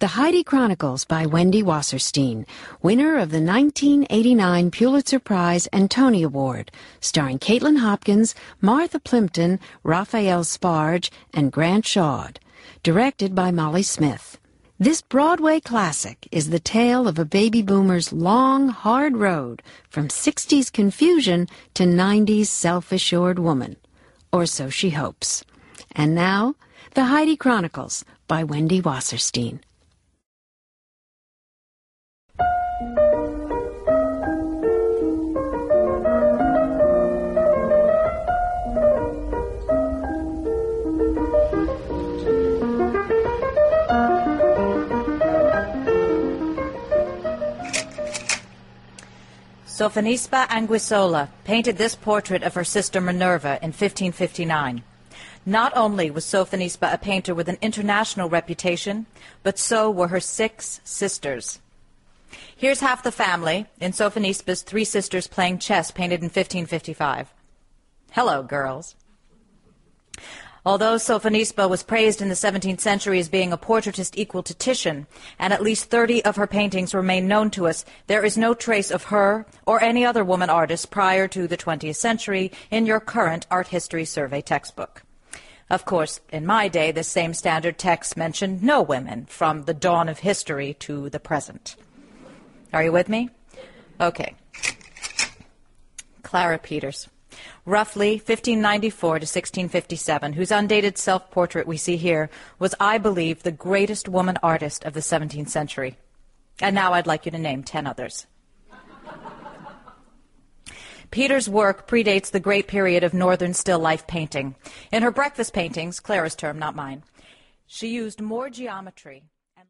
The Heidi Chronicles by Wendy Wasserstein, winner of the 1989 Pulitzer Prize and Tony Award, starring Caitlin Hopkins, Martha Plimpton, Raphael Sparge, and Grant Shaud. Directed by Molly Smith. This Broadway classic is the tale of a baby boomer's long, hard road from 60s confusion to 90s self-assured woman. Or so she hopes. And now, The Heidi Chronicles by Wendy Wasserstein. Sophonisba Anguissola painted this portrait of her sister Minerva in 1559. Not only was Sophonisba a painter with an international reputation, but so were her 6 sisters. Here's half the family in Sophonisba's 3 sisters playing chess, painted in 1555. Hello, girls. Although Sophonisba was praised in the 17th century as being a portraitist equal to Titian, and at least 30 of her paintings remain known to us, there is no trace of her or any other woman artist prior to the 20th century in your current art history survey textbook. Of course, in my day, this same standard text mentioned no women from the dawn of history to the present. Are you with me? Okay. Clara Peters. Roughly 1594 to 1657, whose undated self-portrait we see here, was, I believe, the greatest woman artist of the 17th century. And now I'd like you to name 10 others. Peters' work predates the great period of Northern still life painting. In her breakfast paintings, Clara's term, not mine, she used more geometry